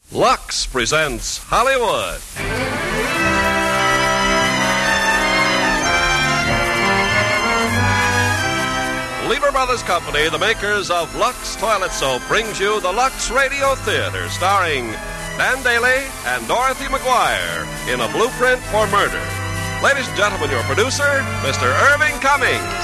Lux presents Hollywood. Lever Brothers Company, the makers of Lux Toilet Soap, brings you the Lux Radio Theater, starring Dan Daly and Dorothy McGuire in A Blueprint for Murder. Ladies and gentlemen, your producer, Mr. Irving Cummings.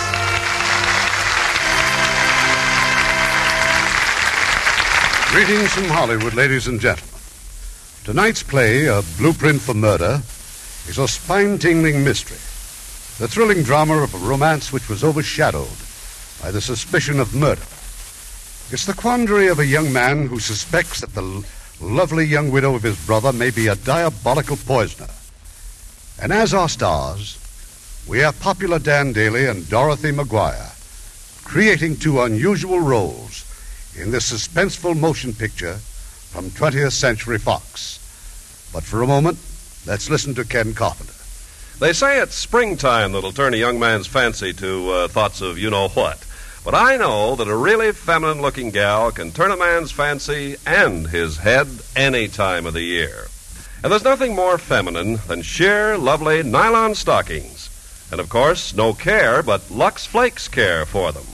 Greetings from Hollywood, ladies and gentlemen. Tonight's play, A Blueprint for Murder, is a spine-tingling mystery. The thrilling drama of a romance which was overshadowed by the suspicion of murder. It's the quandary of a young man who suspects that the lovely young widow of his brother may be a diabolical poisoner. And as our stars, we have popular Dan Daly and Dorothy McGuire, creating two unusual roles in this suspenseful motion picture from 20th Century Fox. But for a moment, let's listen to Ken Carpenter. They say it's springtime that'll turn a young man's fancy to thoughts of you-know-what. But I know that a really feminine-looking gal can turn a man's fancy and his head any time of the year. And there's nothing more feminine than sheer, lovely nylon stockings. And, of course, no care but Lux Flakes care for them.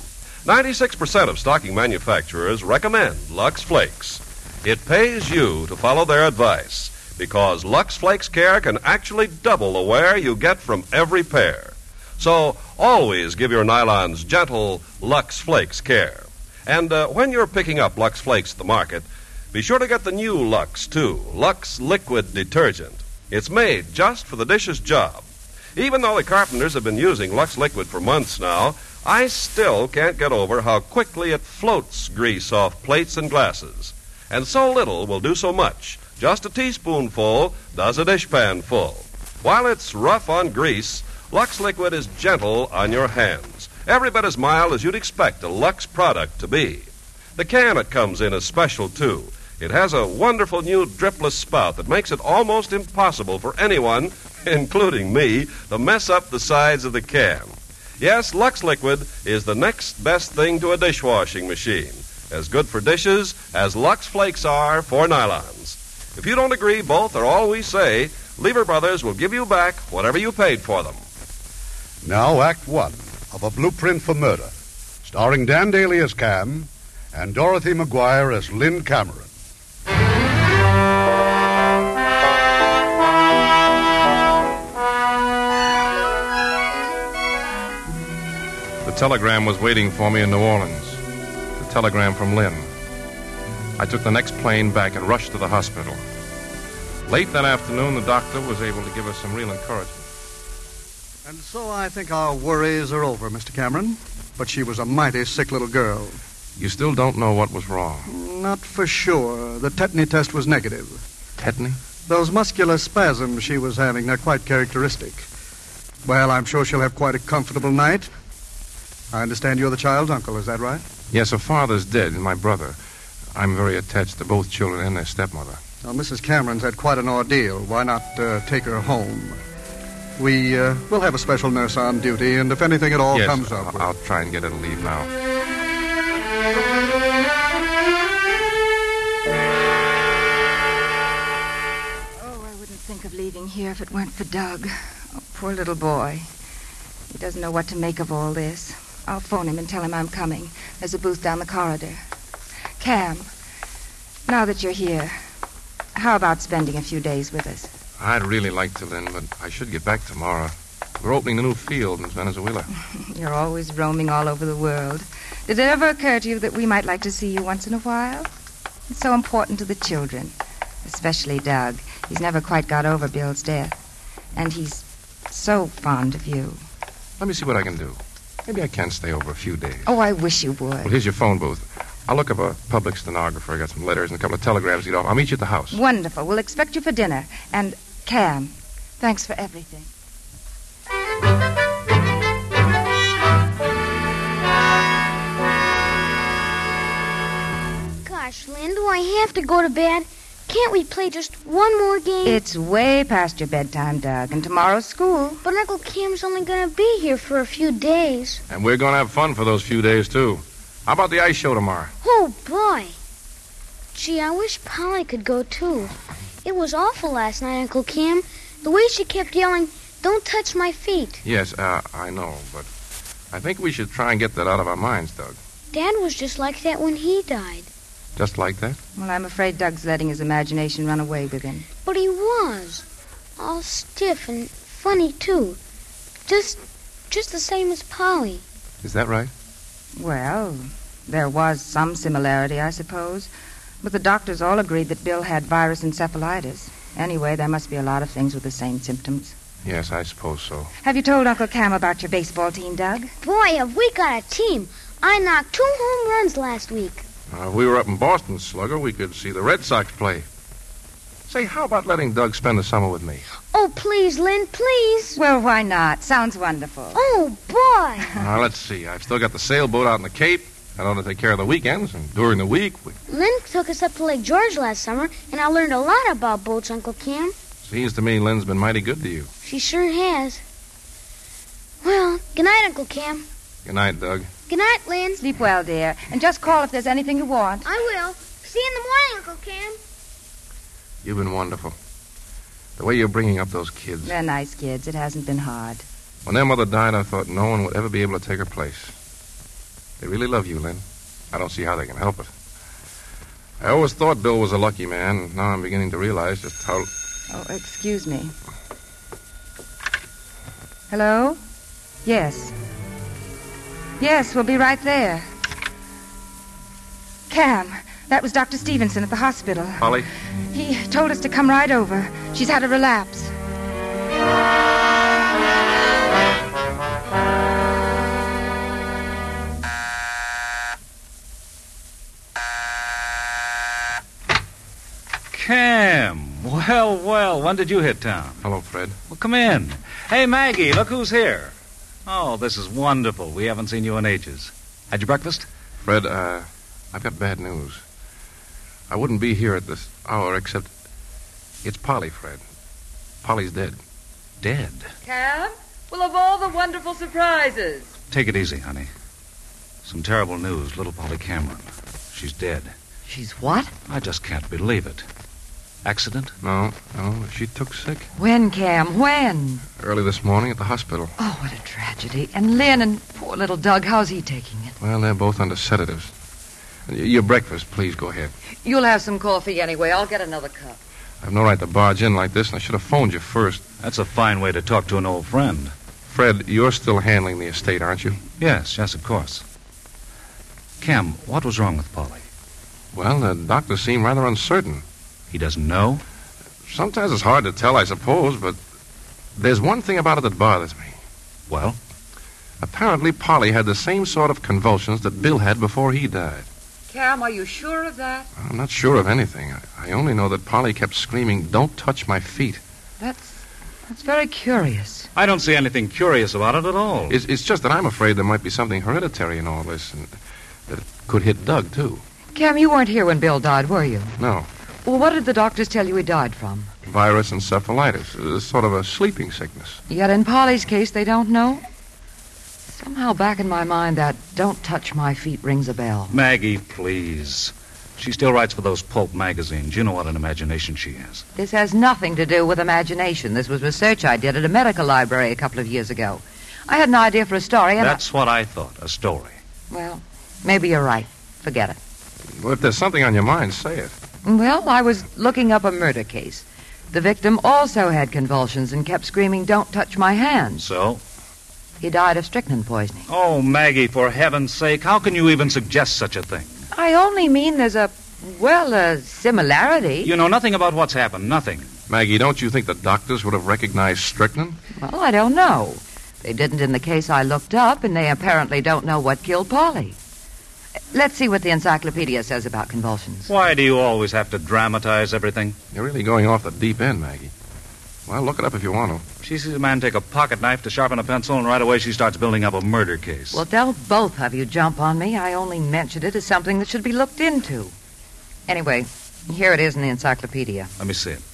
96% of stocking manufacturers recommend Lux Flakes. It pays you to follow their advice, because Lux Flakes care can actually double the wear you get from every pair. So always give your nylons gentle Lux Flakes care. And when you're picking up Lux Flakes at the market, be sure to get the new Lux, too, Lux Liquid Detergent. It's made just for the dishes job. Even though the carpenters have been using Lux Liquid for months now, I still can't get over how quickly it floats grease off plates and glasses. And so little will do so much. Just a teaspoonful does a dishpan full. While it's rough on grease, Lux Liquid is gentle on your hands. Every bit as mild as you'd expect a Lux product to be. The can it comes in is special, too. It has a wonderful new dripless spout that makes it almost impossible for anyone, including me, to mess up the sides of the can. Yes, Lux Liquid is the next best thing to a dishwashing machine. As good for dishes as Lux Flakes are for nylons. If you don't agree both are all we say, Lever Brothers will give you back whatever you paid for them. Now, Act One of A Blueprint for Murder, starring Dan Daly as Cam and Dorothy McGuire as Lynn Cameron. The telegram was waiting for me in New Orleans. The telegram from Lynn. I took the next plane back and rushed to the hospital. Late that afternoon, the doctor was able to give us some real encouragement. And so I think our worries are over, Mr. Cameron. But she was a mighty sick little girl. You still don't know what was wrong? Not for sure. The tetany test was negative. Tetany? Those muscular spasms she was having, they're quite characteristic. Well, I'm sure she'll have quite a comfortable night. I understand you're the child's uncle, is that right? Yes, her father's dead, and my brother. I'm very attached to both children and their stepmother. Well, Mrs. Cameron's had quite an ordeal. Why not take her home? We'll have a special nurse on duty, and if anything at all comes up... I'll try and get her to leave now. Oh, I wouldn't think of leaving here if it weren't for Doug. Oh, poor little boy. He doesn't know what to make of all this. I'll phone him and tell him I'm coming. There's a booth down the corridor. Cam, now that you're here, how about spending a few days with us? I'd really like to, Lynn, but I should get back tomorrow. We're opening a new field in Venezuela. You're always roaming all over the world. Did it ever occur to you that we might like to see you once in a while? It's so important to the children, especially Doug. He's never quite got over Bill's death. And he's so fond of you. Let me see what I can do. Maybe I can stay over a few days. Oh, I wish you would. Well, here's your phone booth. I'll look up a public stenographer. I got some letters and a couple of telegrams to get off. I'll meet you at the house. Wonderful. We'll expect you for dinner. And, Cam, thanks for everything. Gosh, Lynn, do I have to go to bed? Can't we play just one more game? It's way past your bedtime, Doug, and tomorrow's school. But Uncle Cam's only going to be here for a few days. And we're going to have fun for those few days, too. How about the ice show tomorrow? Oh, boy. Gee, I wish Polly could go, too. It was awful last night, Uncle Cam. The way she kept yelling, "Don't touch my feet." Yes, I know, but I think we should try and get that out of our minds, Doug. Dad was just like that when he died. Just like that? Well, I'm afraid Doug's letting his imagination run away with him. But he was. All stiff and funny, too. Just the same as Polly. Is that right? Well, there was some similarity, I suppose. But the doctors all agreed that Bill had virus encephalitis. Anyway, there must be a lot of things with the same symptoms. Yes, I suppose so. Have you told Uncle Cam about your baseball team, Doug? Boy, have we got a team. I knocked 2 home runs last week. If we were up in Boston, Slugger, we could see the Red Sox play. Say, how about letting Doug spend the summer with me? Oh, please, Lynn, please. Well, why not? Sounds wonderful. Oh, boy. Let's see. I've still got the sailboat out in the Cape. I know to take care of the weekends, and during the week, Lynn took us up to Lake George last summer, and I learned a lot about boats, Uncle Cam. Seems to me Lynn's been mighty good to you. She sure has. Well, good night, Uncle Cam. Good night, Doug. Good night, Lynn. Sleep well, dear. And just call if there's anything you want. I will. See you in the morning, Uncle Cam. You've been wonderful. The way you're bringing up those kids. They're nice kids. It hasn't been hard. When their mother died, I thought no one would ever be able to take her place. They really love you, Lynn. I don't see how they can help it. I always thought Bill was a lucky man, and now I'm beginning to realize just how... Oh, excuse me. Hello? Yes. Yes, we'll be right there. Cam, that was Dr. Stevenson at the hospital. Polly? He told us to come right over. She's had a relapse. Cam, well, when did you hit town? Hello, Fred. Well, come in. Hey, Maggie, look who's here. Oh, this is wonderful. We haven't seen you in ages. Had your breakfast? Fred, I've got bad news. I wouldn't be here at this hour except... It's Polly, Fred. Polly's dead. Dead? Cam? Well, of all the wonderful surprises. Take it easy, honey. Some terrible news. Little Polly Cameron. She's dead. She's what? I just can't believe it. Accident? No, she took sick. When, Cam? When? Early this morning at the hospital. Oh, what a tragedy. And Lynn and poor little Doug, how's he taking it? Well, they're both under sedatives. Your breakfast, please go ahead. You'll have some coffee anyway. I'll get another cup. I've no right to barge in like this, and I should have phoned you first. That's a fine way to talk to an old friend. Fred, you're still handling the estate, aren't you? Yes, of course. Cam, what was wrong with Polly? Well, the doctors seem rather uncertain. He doesn't know? Sometimes it's hard to tell, I suppose, but there's one thing about it that bothers me. Well? Apparently, Polly had the same sort of convulsions that Bill had before he died. Cam, are you sure of that? I'm not sure of anything. I only know that Polly kept screaming, "Don't touch my feet." That's very curious. I don't see anything curious about it at all. It's just that I'm afraid there might be something hereditary in all this, and that it could hit Doug, too. Cam, you weren't here when Bill died, were you? No. Well, what did the doctors tell you he died from? Virus encephalitis. Sort of a sleeping sickness. Yet in Polly's case, they don't know? Somehow back in my mind, that "don't touch my feet" rings a bell. Maggie, please. She still writes for those pulp magazines. You know what an imagination she has. This has nothing to do with imagination. This was research I did at a medical library a couple of years ago. I had an idea for a story, and That's what I thought, a story. Well, maybe you're right. Forget it. Well, if there's something on your mind, say it. Well, I was looking up a murder case. The victim also had convulsions and kept screaming, "Don't touch my hands." So? He died of strychnine poisoning. Oh, Maggie, for heaven's sake, how can you even suggest such a thing? I only mean there's a similarity. You know nothing about what's happened, nothing. Maggie, don't you think the doctors would have recognized strychnine? Well, I don't know. They didn't in the case I looked up, and they apparently don't know what killed Polly. Let's see what the encyclopedia says about convulsions. Why do you always have to dramatize everything? You're really going off the deep end, Maggie. Well, look it up if you want to. She sees a man take a pocket knife to sharpen a pencil, and right away she starts building up a murder case. Well, don't both of you jump on me. I only mentioned it as something that should be looked into. Anyway, here it is in the encyclopedia. Let me see it.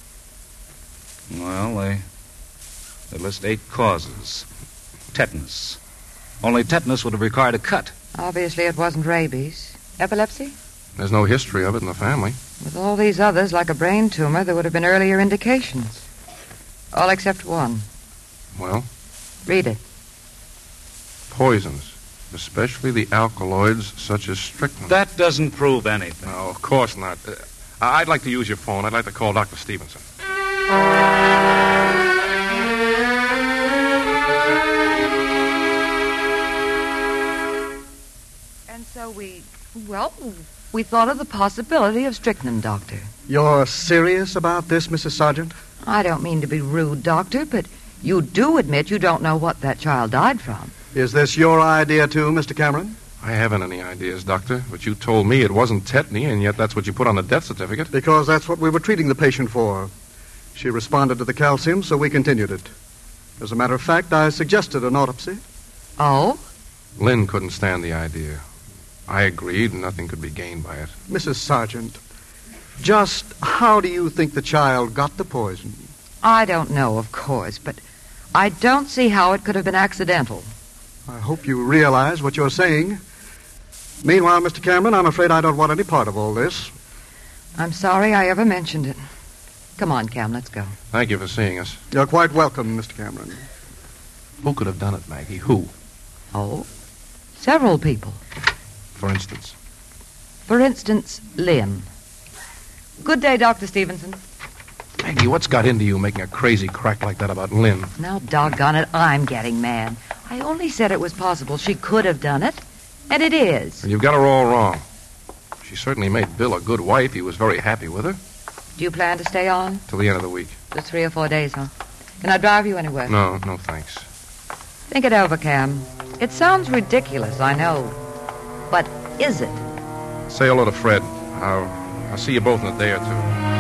Well, they list 8 causes. Tetanus. Only tetanus would have required a cut. Obviously, it wasn't rabies. Epilepsy? There's no history of it in the family. With all these others, like a brain tumor, there would have been earlier indications. All except one. Well? Read it. Poisons, especially the alkaloids such as strychnine. That doesn't prove anything. No, of course not. I'd like to use your phone. I'd like to call Dr. Stevenson. And so we thought of the possibility of strychnine, Doctor. You're serious about this, Mrs. Sargent? I don't mean to be rude, Doctor, but you do admit you don't know what that child died from. Is this your idea, too, Mr. Cameron? I haven't any ideas, Doctor, but you told me it wasn't tetany, and yet that's what you put on the death certificate. Because that's what we were treating the patient for. She responded to the calcium, so we continued it. As a matter of fact, I suggested an autopsy. Oh? Lynn couldn't stand the idea. I agreed, and nothing could be gained by it. Mrs. Sargent, just how do you think the child got the poison? I don't know, of course, but I don't see how it could have been accidental. I hope you realize what you're saying. Meanwhile, Mr. Cameron, I'm afraid I don't want any part of all this. I'm sorry I ever mentioned it. Come on, Cam, let's go. Thank you for seeing us. You're quite welcome, Mr. Cameron. Who could have done it, Maggie? Who? Oh, several people. For instance? For instance, Lynn. Good day, Dr. Stevenson. Maggie, what's got into you making a crazy crack like that about Lynn? Now, doggone it, I'm getting mad. I only said it was possible she could have done it, and it is. And you've got her all wrong. She certainly made Bill a good wife. He was very happy with her. Do you plan to stay on? Till the end of the week. Just 3 or 4 days, huh? Can I drive you anywhere? No, thanks. Think it over, Cam. It sounds ridiculous, I know. But is it? Say hello to Fred. I'll see you both in a day or two.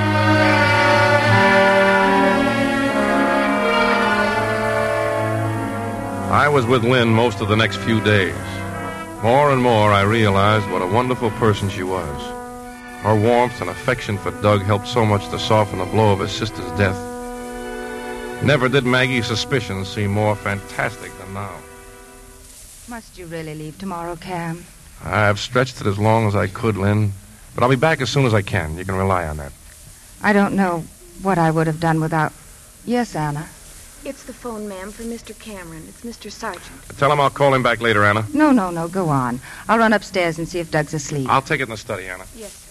I was with Lynn most of the next few days. More and more I realized what a wonderful person she was. Her warmth and affection for Doug helped so much to soften the blow of his sister's death. Never did Maggie's suspicions seem more fantastic than now. Must you really leave tomorrow, Cam? I've stretched it as long as I could, Lynn. But I'll be back as soon as I can. You can rely on that. I don't know what I would have done without... Yes, Anna? It's the phone, ma'am, for Mr. Cameron. It's Mr. Sargent. Tell him I'll call him back later, Anna. No, go on. I'll run upstairs and see if Doug's asleep. I'll take it in the study, Anna. Yes, sir.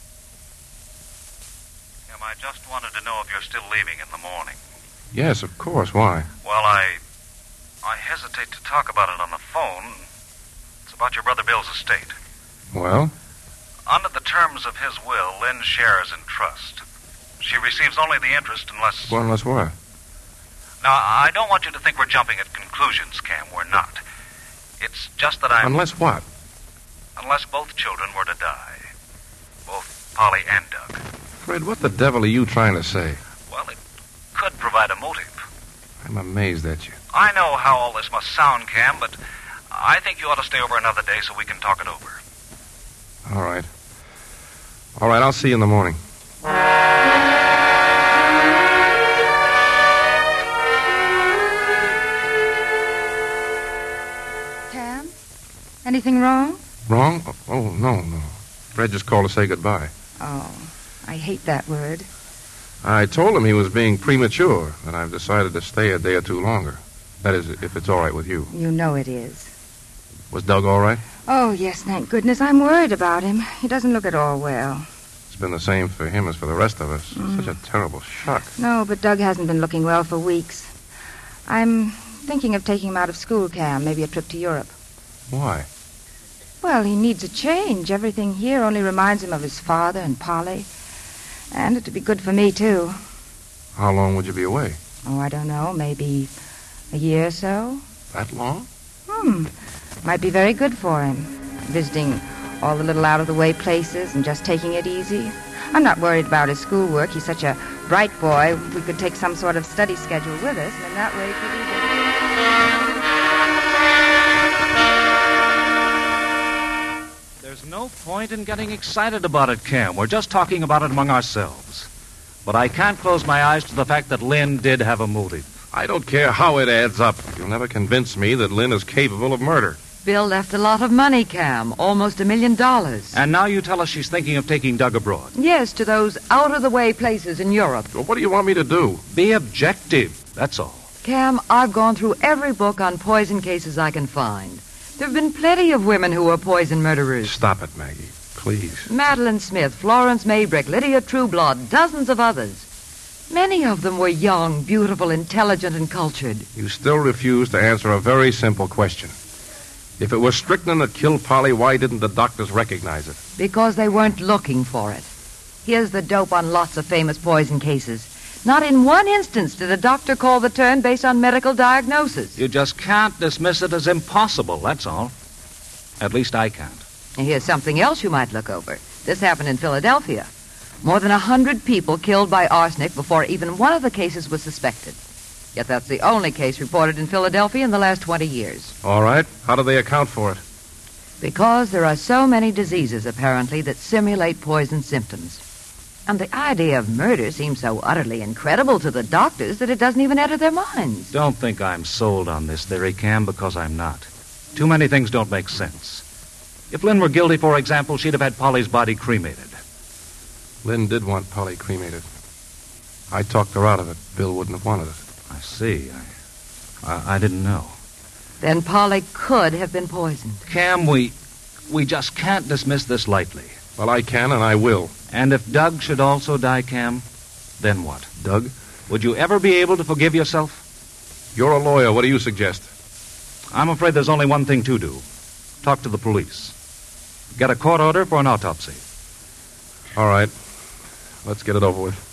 I just wanted to know if you're still leaving in the morning. Yes, of course. Why? Well, I hesitate to talk about it on the phone. It's about your brother Bill's estate. Well? Under the terms of his will, Lynn shares in trust. She receives only the interest unless... Well, unless what? Now, I don't want you to think we're jumping at conclusions, Cam. We're not. It's just that I'm... Unless what? Unless both children were to die. Both Polly and Doug. Fred, what the devil are you trying to say? Well, it could provide a motive. I'm amazed at you. I know how all this must sound, Cam, but I think you ought to stay over another day so we can talk it over. All right. I'll see you in the morning. Cam? Anything wrong? Wrong? Oh, no. Fred just called to say goodbye. Oh, I hate that word. I told him he was being premature, and I've decided to stay a day or two longer. That is, if it's all right with you. You know it is. Was Doug all right? Oh, yes, thank goodness. I'm worried about him. He doesn't look at all well. It's been the same for him as for the rest of us. Such a terrible shock. No, but Doug hasn't been looking well for weeks. I'm thinking of taking him out of school, Cam. Maybe a trip to Europe. Why? Well, he needs a change. Everything here only reminds him of his father and Polly. And it'd be good for me, too. How long would you be away? Oh, I don't know. Maybe a year or so. That long? Might be very good for him. Visiting all the little out-of-the-way places and just taking it easy. I'm not worried about his schoolwork. He's such a bright boy. We could take some sort of study schedule with us, and that way he could There's no point in getting excited about it, Cam. We're just talking about it among ourselves. But I can't close my eyes to the fact that Lynn did have a motive. I don't care how it adds up. You'll never convince me that Lynn is capable of murder. Bill left a lot of money, Cam, almost $1 million. And now you tell us she's thinking of taking Doug abroad. Yes, to those out-of-the-way places in Europe. Well, what do you want me to do? Be objective, that's all. Cam, I've gone through every book on poison cases I can find. There have been plenty of women who were poison murderers. Stop it, Maggie. Please. Madeline Smith, Florence Maybrick, Lydia Trueblood, dozens of others. Many of them were young, beautiful, intelligent, and cultured. You still refuse to answer a very simple question. If it was strychnine that killed Polly, why didn't the doctors recognize it? Because they weren't looking for it. Here's the dope on lots of famous poison cases. Not in one instance did a doctor call the turn based on medical diagnosis. You just can't dismiss it as impossible, that's all. At least I can't. And here's something else you might look over. This happened in Philadelphia. More than 100 people killed by arsenic before even one of the cases was suspected. Yet that's the only case reported in Philadelphia in the last 20 years. All right. How do they account for it? Because there are so many diseases, apparently, that simulate poison symptoms. And the idea of murder seems so utterly incredible to the doctors that it doesn't even enter their minds. Don't think I'm sold on this theory, Cam, because I'm not. Too many things don't make sense. If Lynn were guilty, for example, she'd have had Polly's body cremated. Lynn did want Polly cremated. I talked her out of it. Bill wouldn't have wanted it. I see. I didn't know. Then Polly could have been poisoned. Cam, we just can't dismiss this lightly. Well, I can and I will. And if Doug should also die, Cam, then what? Doug? Would you ever be able to forgive yourself? You're a lawyer. What do you suggest? I'm afraid there's only one thing to do. Talk to the police. Get a court order for an autopsy. All right. Let's get it over with.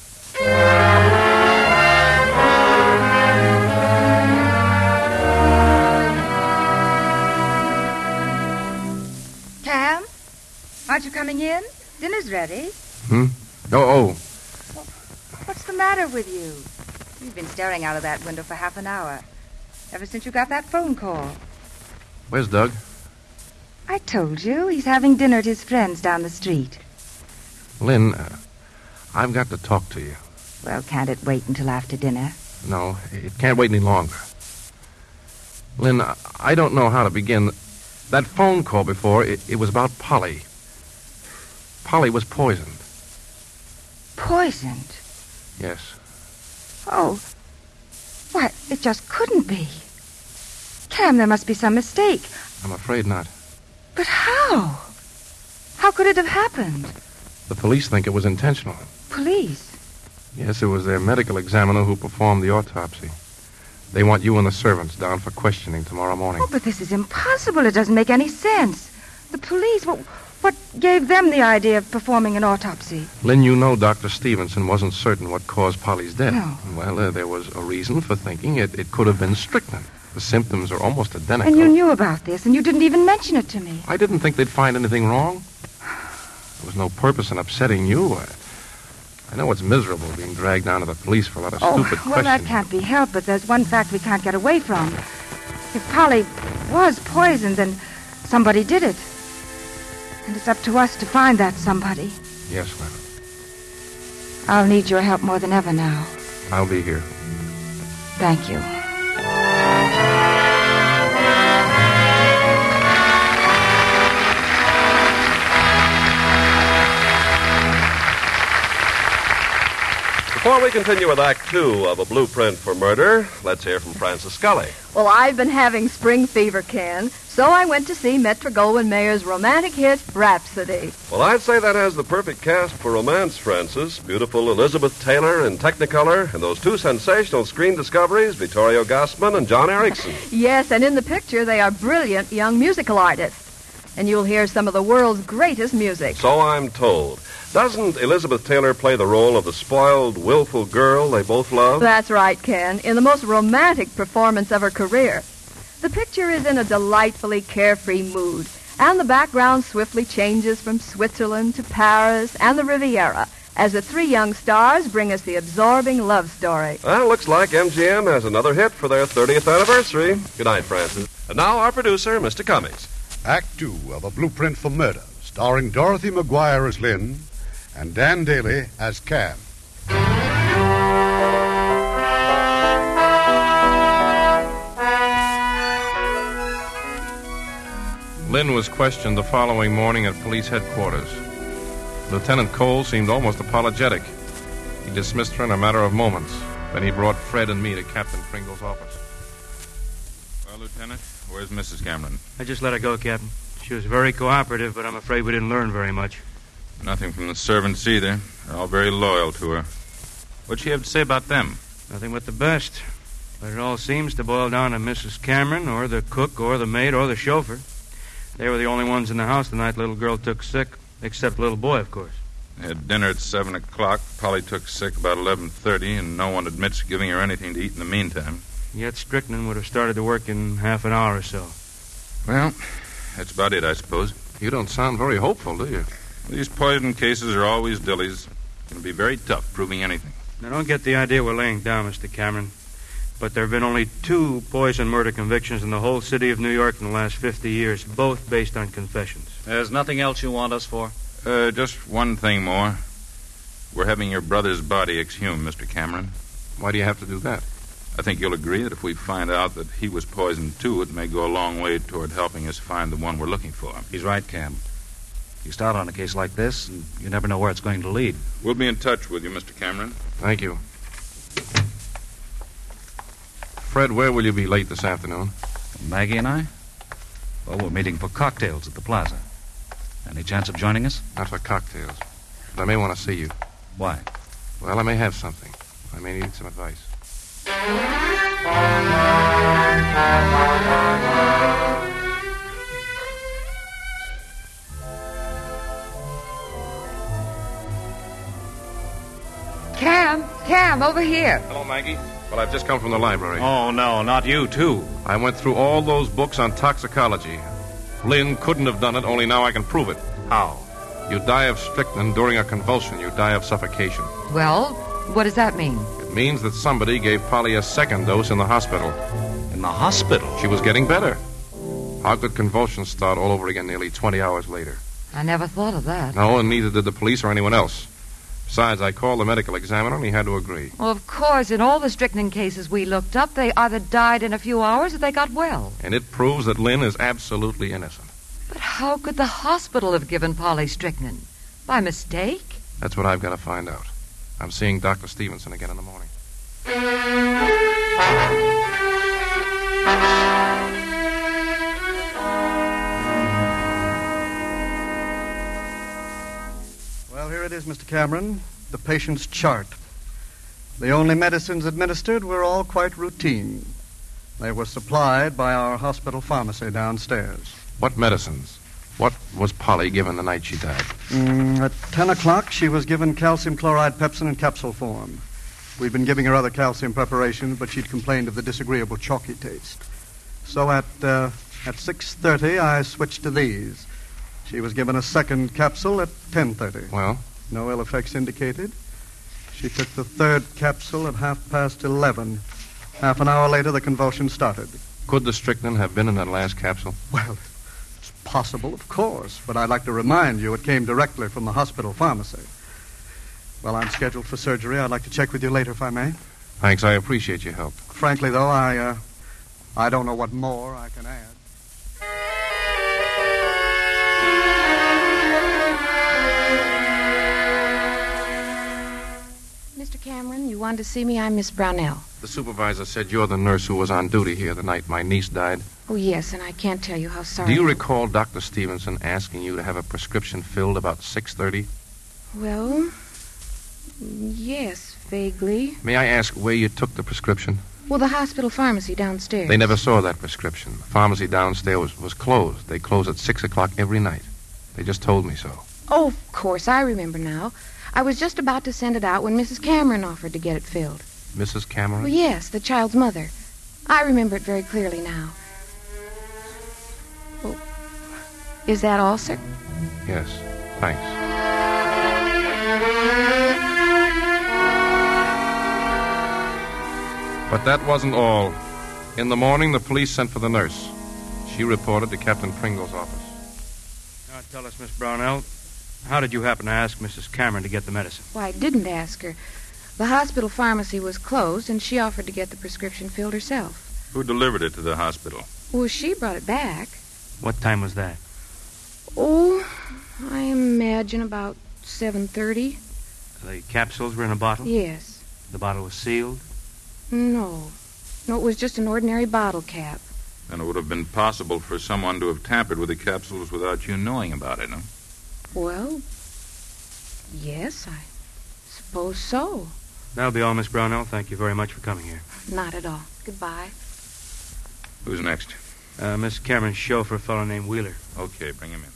Cam? Aren't you coming in? Dinner's ready. Oh. What's the matter with you? You've been staring out of that window for half an hour. Ever since you got that phone call. Where's Doug? I told you. He's having dinner at his friend's down the street. Lynn, I've got to talk to you. Well, can't it wait until after dinner? No, it can't wait any longer. Lynn, I don't know how to begin. That phone call before, it was about Polly. Polly was poisoned. Poisoned? Yes. Oh. Why, it just couldn't be. Cam, there must be some mistake. I'm afraid not. But how? How could it have happened? The police think it was intentional. Police? Yes, it was their medical examiner who performed the autopsy. They want you and the servants down for questioning tomorrow morning. Oh, but this is impossible. It doesn't make any sense. The police, what gave them the idea of performing an autopsy? Lynn, you know Dr. Stevenson wasn't certain what caused Polly's death. No. Well, there was a reason for thinking it could have been strychnine. The symptoms are almost identical. And you knew about this, and you didn't even mention it to me. I didn't think they'd find anything wrong. There was no purpose in upsetting you. I know it's miserable being dragged down to the police for a lot of stupid questions. Well, that can't be helped, but there's one fact we can't get away from. If Polly was poisoned, then somebody did it. And it's up to us to find that somebody. Yes, Lynn. I'll need your help more than ever now. I'll be here. Thank you. Before we continue with Act Two of A Blueprint for Murder, let's hear from Frances Scully. Well, I've been having spring fever, Ken, so I went to see Metro-Goldwyn-Mayer's romantic hit, Rhapsody. Well, I'd say that has the perfect cast for romance, Frances. Beautiful Elizabeth Taylor in Technicolor, and those two sensational screen discoveries, Vittorio Gassman and John Erickson. Yes, and in the picture, they are brilliant young musical artists. And you'll hear some of the world's greatest music. So I'm told. Doesn't Elizabeth Taylor play the role of the spoiled, willful girl they both love? That's right, Ken, in the most romantic performance of her career. The picture is in a delightfully carefree mood, and the background swiftly changes from Switzerland to Paris and the Riviera as the three young stars bring us the absorbing love story. Well, looks like MGM has another hit for their 30th anniversary. Good night, Frances. And now our producer, Mr. Cummings. Act 2 of A Blueprint for Murder, starring Dorothy McGuire as Lynn and Dan Daly as Cam. Lynn was questioned the following morning at police headquarters. Lieutenant Cole seemed almost apologetic. He dismissed her in a matter of moments. Then he brought Fred and me to Captain Pringle's office. Well, Lieutenant, where's Mrs. Cameron? I just let her go, Captain. She was very cooperative, but I'm afraid we didn't learn very much. Nothing from the servants either. They're all very loyal to her. What'd she have to say about them? Nothing but the best. But it all seems to boil down to Mrs. Cameron, or the cook, or the maid, or the chauffeur. They were the only ones in the house the night the little girl took sick, except the little boy, of course. They had dinner at 7 o'clock. Polly took sick about 11:30, and no one admits giving her anything to eat in the meantime. Yet Strychnine would have started to work in half an hour or so. Well, that's about it, I suppose. You don't sound very hopeful, do you? These poison cases are always dillies. It's going to be very tough proving anything. Now, don't get the idea we're laying down, Mr. Cameron. But there have been only 2 poison murder convictions in the whole city of New York in the last 50 years, both based on confessions. There's nothing else you want us for? Just one thing more. We're having your brother's body exhumed, Mr. Cameron. Why do you have to do that? I think you'll agree that if we find out that he was poisoned, too, it may go a long way toward helping us find the one we're looking for. He's right, Cam. You start on a case like this, and you never know where it's going to lead. We'll be in touch with you, Mr. Cameron. Thank you. Fred, where will you be late this afternoon? Maggie and I? Well, we're meeting for cocktails at the plaza. Any chance of joining us? Not for cocktails. But I may want to see you. Why? Well, I may have something. I may need some advice. Cam, over here. Hello, Maggie. Well, I've just come from the library. Oh, no, not you, too. I went through all those books on toxicology. Lynn couldn't have done it, only now I can prove it. How? You die of strychnine during a convulsion. You die of suffocation. Well, what does that mean? It means that somebody gave Polly a second dose in the hospital. In the hospital? She was getting better. How could convulsions start all over again nearly 20 hours later? I never thought of that. No, and neither did the police or anyone else. Besides, I called the medical examiner, and he had to agree. Well, of course, in all the strychnine cases we looked up, they either died in a few hours or they got well. And it proves that Lynn is absolutely innocent. But how could the hospital have given Polly strychnine? By mistake? That's what I've got to find out. I'm seeing Dr. Stevenson again in the morning. Well, here it is, Mr. Cameron, the patient's chart. The only medicines administered were all quite routine. They were supplied by our hospital pharmacy downstairs. What medicines? What was Polly given the night she died? At 10 o'clock, she was given calcium chloride pepsin in capsule form. We'd been giving her other calcium preparations, but she'd complained of the disagreeable chalky taste. So at 6:30, I switched to these. She was given a second capsule at 10:30. Well? No ill effects indicated. She took the third capsule at 11:30. Half an hour later, the convulsion started. Could the strychnine have been in that last capsule? Well, it's possible, of course, but I'd like to remind you it came directly from the hospital pharmacy. Well, I'm scheduled for surgery. I'd like to check with you later, if I may. Thanks, I appreciate your help. Frankly, though, I don't know what more I can add. Mr. Cameron, you wanted to see me? I'm Miss Brownell. The supervisor said you're the nurse who was on duty here the night my niece died. Oh, yes, and I can't tell you how sorry. Do you recall Dr. Stevenson asking you to have a prescription filled about 6:30? Well, yes, vaguely. May I ask where you took the prescription? Well, the hospital pharmacy downstairs. They never saw that prescription. The pharmacy downstairs was closed. They close at 6 o'clock every night. They just told me so. Oh, of course, I remember now. I was just about to send it out when Mrs. Cameron offered to get it filled. Mrs. Cameron? Well, yes, the child's mother. I remember it very clearly now. Well, is that all, sir? Yes, thanks. But that wasn't all. In the morning, the police sent for the nurse. She reported to Captain Pringle's office. Now, tell us, Miss Brownell, how did you happen to ask Mrs. Cameron to get the medicine? Why, I didn't ask her. The hospital pharmacy was closed, and she offered to get the prescription filled herself. Who delivered it to the hospital? Well, she brought it back. What time was that? Oh, I imagine about 7:30. The capsules were in a bottle? Yes. The bottle was sealed? No. No, it was just an ordinary bottle cap. Then it would have been possible for someone to have tampered with the capsules without you knowing about it, huh? Well, yes, I suppose so. That'll be all, Miss Brownell. Thank you very much for coming here. Not at all. Goodbye. Who's next? Miss Cameron's chauffeur, a fellow named Wheeler. Okay, bring him in.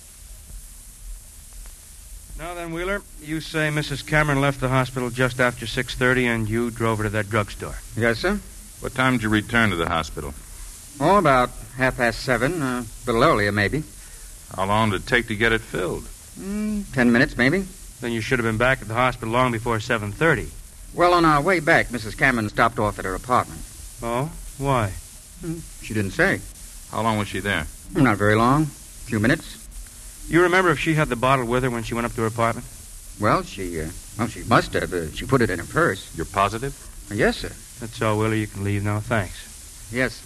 Now then, Wheeler, you say Mrs. Cameron left the hospital just after 6:30 and you drove her to that drugstore. Yes, sir. What time did you return to the hospital? Oh, about 7:30, a little earlier, maybe. How long did it take to get it filled? 10 minutes, maybe. Then you should have been back at the hospital long before 7:30. Well, on our way back, Mrs. Cameron stopped off at her apartment. Oh? Why? She didn't say. How long was she there? Not very long. A few minutes. You remember if she had the bottle with her when she went up to her apartment? Well, she must have. She put it in her purse. You're positive? Yes, sir. That's all, Wheeler. You can leave now. Thanks. Yes.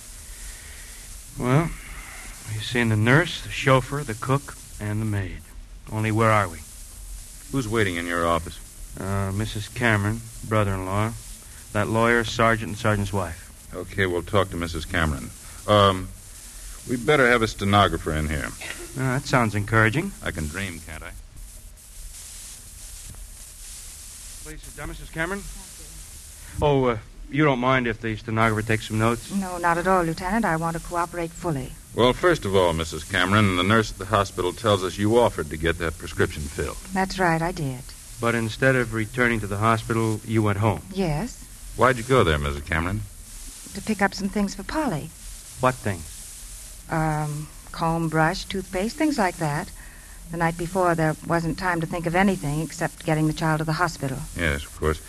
Well, you've seen the nurse, the chauffeur, the cook, and the maid. Only where are we? Who's waiting in your office? Mrs. Cameron, brother-in-law, that lawyer, sergeant, and sergeant's wife. Okay, we'll talk to Mrs. Cameron. We'd better have a stenographer in here. That sounds encouraging. I can dream, can't I? Please sit down, Mrs. Cameron. Oh, you don't mind if the stenographer takes some notes? No, not at all, Lieutenant. I want to cooperate fully. Well, first of all, Mrs. Cameron, the nurse at the hospital tells us you offered to get that prescription filled. That's right, I did. But instead of returning to the hospital, you went home? Yes. Why'd you go there, Mrs. Cameron? To pick up some things for Polly. What things? Comb, brush, toothpaste, things like that. The night before, there wasn't time to think of anything except getting the child to the hospital. Yes, of course.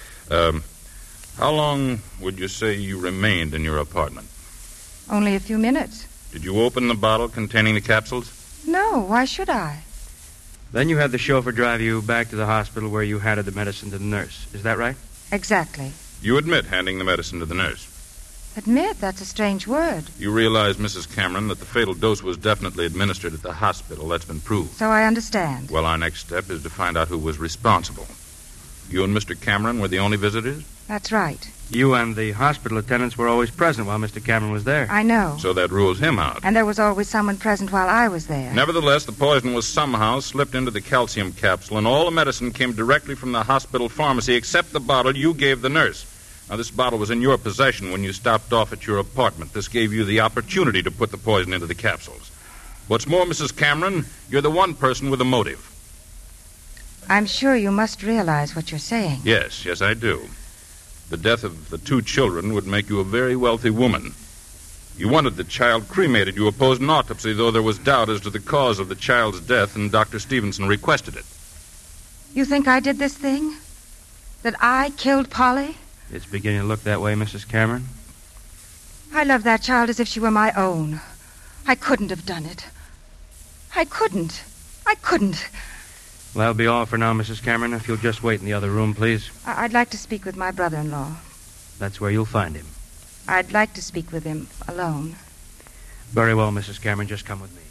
How long would you say you remained in your apartment? Only a few minutes. Did you open the bottle containing the capsules? No, why should I? Then you had the chauffeur drive you back to the hospital where you handed the medicine to the nurse. Is that right? Exactly. You admit handing the medicine to the nurse? Admit? That's a strange word. You realize, Mrs. Cameron, that the fatal dose was definitely administered at the hospital. That's been proved. So I understand. Well, our next step is to find out who was responsible. You and Mr. Cameron were the only visitors? That's right. You and the hospital attendants were always present while Mr. Cameron was there. I know. So that rules him out. And there was always someone present while I was there. Nevertheless, the poison was somehow slipped into the calcium capsule, and all the medicine came directly from the hospital pharmacy except the bottle you gave the nurse. Now, this bottle was in your possession when you stopped off at your apartment. This gave you the opportunity to put the poison into the capsules. What's more, Mrs. Cameron, you're the one person with a motive. I'm sure you must realize what you're saying. Yes, I do. The death of the two children would make you a very wealthy woman. You wanted the child cremated. You opposed an autopsy, though there was doubt as to the cause of the child's death, and Dr. Stevenson requested it. You think I did this thing? That I killed Polly? It's beginning to look that way, Mrs. Cameron. I love that child as if she were my own. I couldn't have done it. I couldn't. Well, that'll be all for now, Mrs. Cameron. If you'll just wait in the other room, please. I'd like to speak with my brother-in-law. That's where you'll find him. I'd like to speak with him alone. Very well, Mrs. Cameron. Just come with me.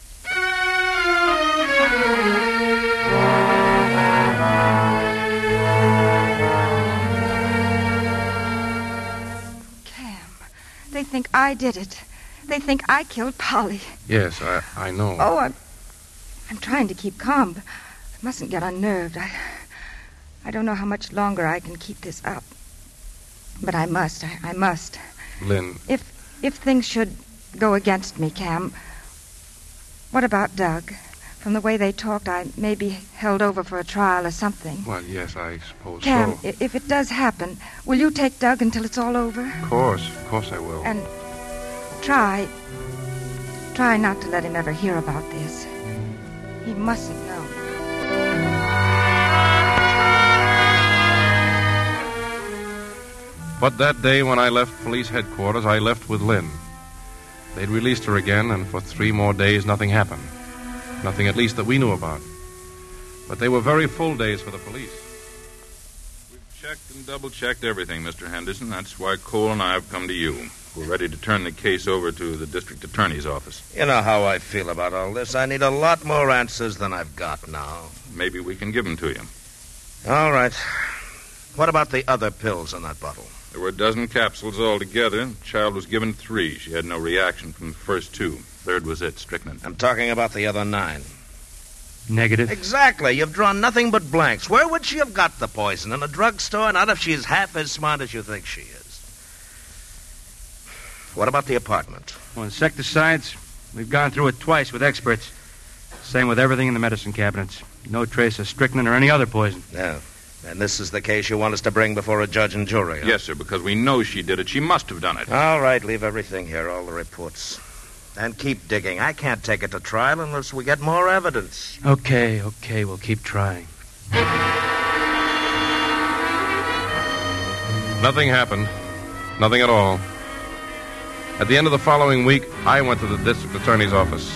Cam, they think I did it. They think I killed Polly. Yes, I know. Oh, I'm trying to keep calm, but I mustn't get unnerved. I don't know how much longer I can keep this up. But I must. Lynn. If things should go against me, Cam, what about Doug? From the way they talked, I may be held over for a trial or something. Well, yes, I suppose Cam, so. if it does happen, will you take Doug until it's all over? Of course I will. And try not to let him ever hear about this. He mustn't know. But that day when I left police headquarters, I left with Lynn. They'd released her again, and for 3 more days, nothing happened. Nothing, at least, that we knew about. But they were very full days for the police. We've checked and double-checked everything, Mr. Henderson. That's why Cole and I have come to you. We're ready to turn the case over to the district attorney's office. You know how I feel about all this. I need a lot more answers than I've got now. Maybe we can give them to you. All right. What about the other pills in that bottle? There were a dozen capsules altogether. The child was given 3. She had no reaction from the first 2. Third was it, strychnine. I'm talking about the other 9. Negative. Exactly. You've drawn nothing but blanks. Where would she have got the poison? In a drugstore? Not if she's half as smart as you think she is. What about the apartment? Well, insecticides, we've gone through it twice with experts. Same with everything in the medicine cabinets. No trace of strychnine or any other poison. Yeah. And this is the case you want us to bring before a judge and jury, huh? Yes, sir, because we know she did it. She must have done it. All right, leave everything here, all the reports. And keep digging. I can't take it to trial unless we get more evidence. Okay, we'll keep trying. Nothing happened. Nothing at all. At the end of the following week, I went to the district attorney's office.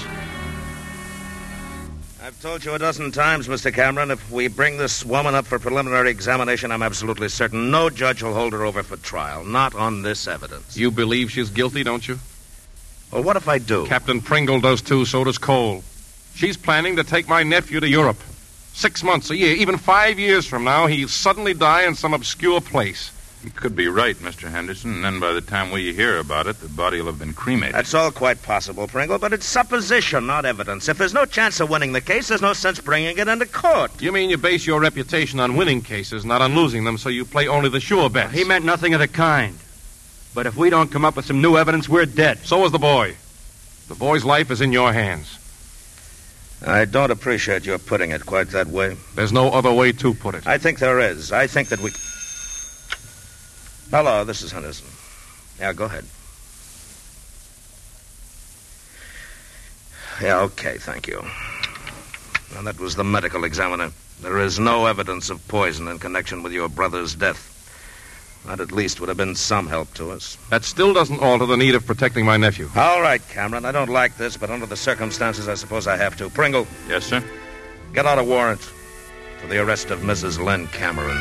I've told you a dozen times, Mr. Cameron, if we bring this woman up for preliminary examination, I'm absolutely certain no judge will hold her over for trial. Not on this evidence. You believe she's guilty, don't you? Well, what if I do? Captain Pringle does too, so does Cole. She's planning to take my nephew to Europe. 6 months, a year, even 5 years from now, he'll suddenly die in some obscure place. You could be right, Mr. Henderson, and then by the time we hear about it, the body will have been cremated. That's all quite possible, Pringle, but it's supposition, not evidence. If there's no chance of winning the case, there's no sense bringing it into court. You mean you base your reputation on winning cases, not on losing them, so you play only the sure bets? He meant nothing of the kind. But if we don't come up with some new evidence, we're dead. So is the boy. The boy's life is in your hands. I don't appreciate your putting it quite that way. There's no other way to put it. I think there is. I think that we... Hello, this is Henderson. Yeah, go ahead. Yeah, okay, thank you. Well, that was the medical examiner. There is no evidence of poison in connection with your brother's death. That at least would have been some help to us. That still doesn't alter the need of protecting my nephew. All right, Cameron. I don't like this, but under the circumstances, I suppose I have to. Pringle. Yes, sir? Get out a warrant for the arrest of Mrs. Lynn Cameron.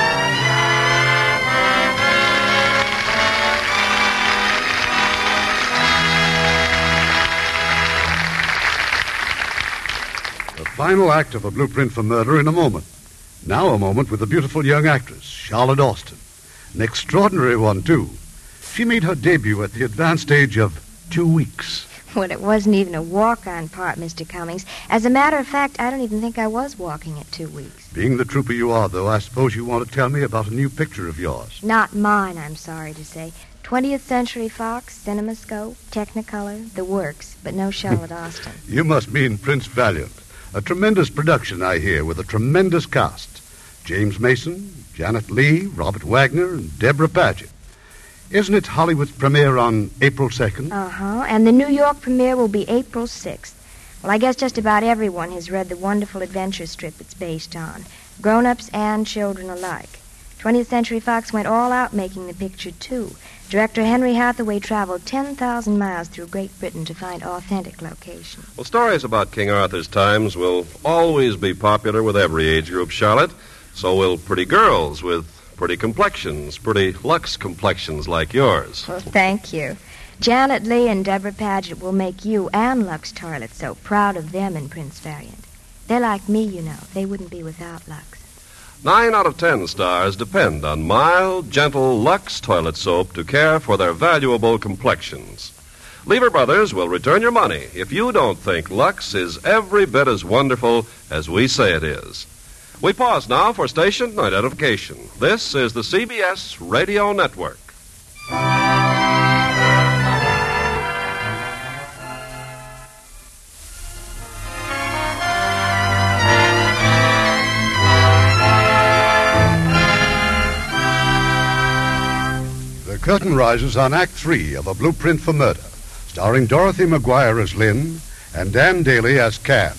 The final act of A Blueprint for Murder in a moment. Now a moment with the beautiful young actress, Charlotte Austin. An extraordinary one, too. She made her debut at the advanced age of 2 weeks. Well, it wasn't even a walk-on part, Mr. Cummings. As a matter of fact, I don't even think I was walking at 2 weeks. Being the trooper you are, though, I suppose you want to tell me about a new picture of yours. Not mine, I'm sorry to say. 20th Century Fox, CinemaScope, Technicolor, the works, but no Charlotte Austin. You must mean Prince Valiant. A tremendous production, I hear, with a tremendous cast. James Mason, Janet Leigh, Robert Wagner, and Deborah Paget. Isn't it Hollywood's premiere on April 2nd? Uh-huh, and the New York premiere will be April 6th. Well, I guess just about everyone has read the wonderful adventure strip it's based on, grown-ups and children alike. 20th Century Fox went all out making the picture, too. Director Henry Hathaway traveled 10,000 miles through Great Britain to find authentic locations. Well, stories about King Arthur's times will always be popular with every age group, Charlotte. So will pretty girls with pretty complexions, pretty luxe complexions like yours. Well, thank you. Janet Leigh and Deborah Paget will make you and Lux Toilet Soap proud of them in Prince Valiant. They're like me, you know. They wouldn't be without Lux. 9 out of 10 stars depend on mild, gentle Lux Toilet Soap to care for their valuable complexions. Lever Brothers will return your money if you don't think Lux is every bit as wonderful as we say it is. We pause now for station identification. This is the CBS Radio Network. The curtain rises on Act 3 of A Blueprint for Murder, starring Dorothy McGuire as Lynn and Dan Daly as Cam.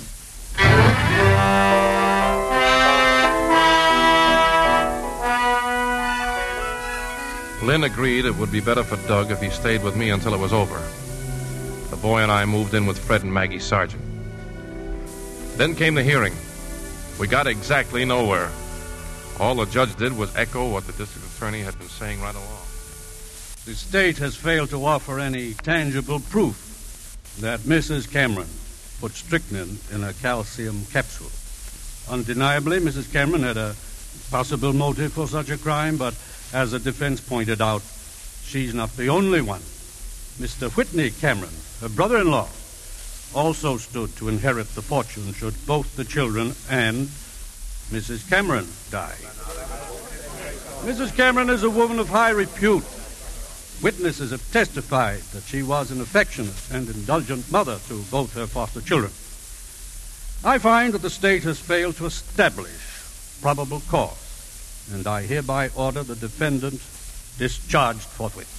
Lynn agreed it would be better for Doug if he stayed with me until it was over. The boy and I moved in with Fred and Maggie Sargent. Then came the hearing. We got exactly nowhere. All the judge did was echo what the district attorney had been saying right along. The state has failed to offer any tangible proof that Mrs. Cameron put strychnine in a calcium capsule. Undeniably, Mrs. Cameron had a possible motive for such a crime, but as the defense pointed out, she's not the only one. Mr. Whitney Cameron, her brother-in-law, also stood to inherit the fortune should both the children and Mrs. Cameron die. Mrs. Cameron is a woman of high repute. Witnesses have testified that she was an affectionate and indulgent mother to both her foster children. I find that the state has failed to establish probable cause, and I hereby order the defendant discharged forthwith.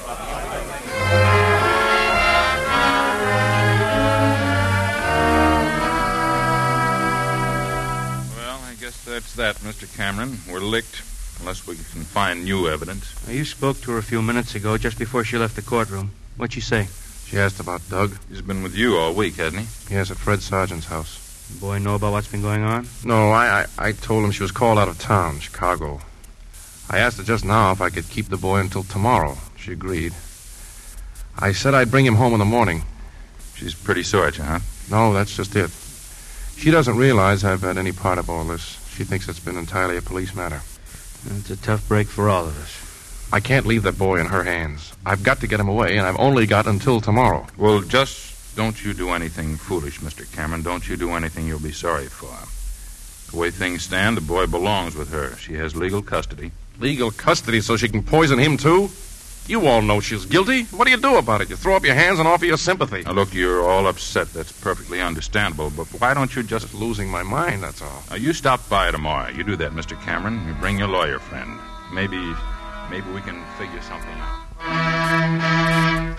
Well, I guess that's that, Mr. Cameron. We're licked, unless we can find new evidence. You spoke to her a few minutes ago, just before she left the courtroom. What'd she say? She asked about Doug. He's been with you all week, hasn't he? Yes, at Fred Sargent's house. The boy know about what's been going on? No, I told him she was called out of town, Chicago. I asked her just now if I could keep the boy until tomorrow. She agreed. I said I'd bring him home in the morning. She's pretty sore at you, huh? No, that's just it. She doesn't realize I've had any part of all this. She thinks it's been entirely a police matter. It's a tough break for all of us. I can't leave that boy in her hands. I've got to get him away, and I've only got until tomorrow. Well, just don't you do anything foolish, Mr. Cameron. Don't you do anything you'll be sorry for. The way things stand, the boy belongs with her. She has legal custody. Legal custody so she can poison him, too? You all know she's guilty. What do you do about it? You throw up your hands and offer your sympathy. Now, look, you're all upset. That's perfectly understandable. But why don't you just... losing my mind, that's all. Now, you stop by tomorrow. You do that, Mr. Cameron. You bring your lawyer friend. Maybe we can figure something out.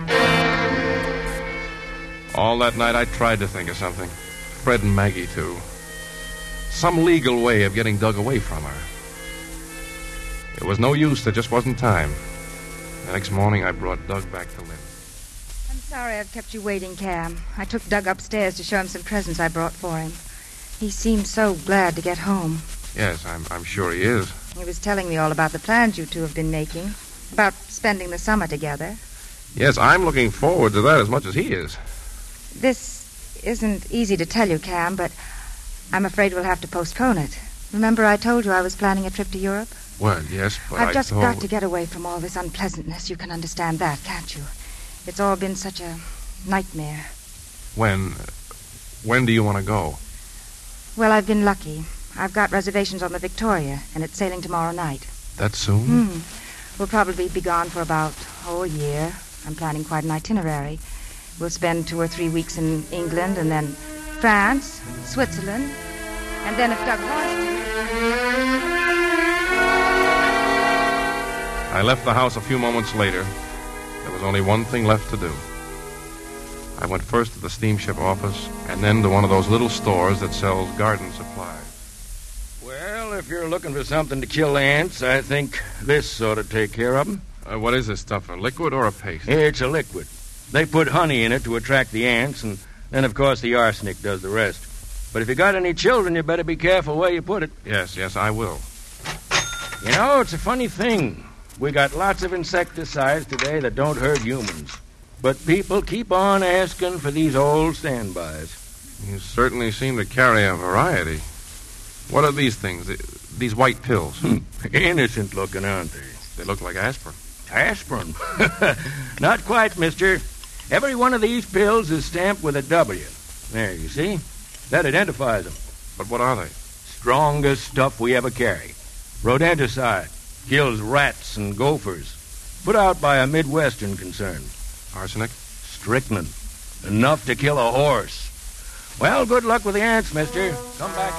All that night I tried to think of something. Fred and Maggie, too. Some legal way of getting Doug away from her. It was no use. There just wasn't time. The next morning, I brought Doug back to Lynn. I'm sorry I've kept you waiting, Cam. I took Doug upstairs to show him some presents I brought for him. He seemed so glad to get home. Yes, I'm sure he is. He was telling me all about the plans you two have been making, about spending the summer together. Yes, I'm looking forward to that as much as he is. This isn't easy to tell you, Cam, but I'm afraid we'll have to postpone it. Remember I told you I was planning a trip to Europe? Well, yes, but I've just got to get away from all this unpleasantness. You can understand that, can't you? It's all been such a nightmare. When do you want to go? Well, I've been lucky. I've got reservations on the Victoria, and it's sailing tomorrow night. That soon? We'll probably be gone for about a year. I'm planning quite an itinerary. We'll spend 2 or 3 weeks in England, and then France, Switzerland, and then if Doug wants to... I left the house a few moments later. There was only one thing left to do. I went first to the steamship office, and then to one of those little stores that sells garden supplies. Well, if you're looking for something to kill ants, I think this ought to take care of them. What is this stuff, a liquid or a paste? It's a liquid. They put honey in it to attract the ants, and then, of course, the arsenic does the rest. But if you got any children, you better be careful where you put it. Yes, I will. You know, it's a funny thing. We got lots of insecticides today that don't hurt humans. But people keep on asking for these old standbys. You certainly seem to carry a variety. What are these things? These white pills? Innocent looking, aren't they? They look like aspirin. Aspirin? Not quite, mister. Every one of these pills is stamped with a W. There, you see? That identifies them. But what are they? Strongest stuff we ever carry. Rodenticide. Kills rats and gophers. Put out by a Midwestern concern. Arsenic? Strychnine. Enough to kill a horse. Well, good luck with the ants, mister. Come back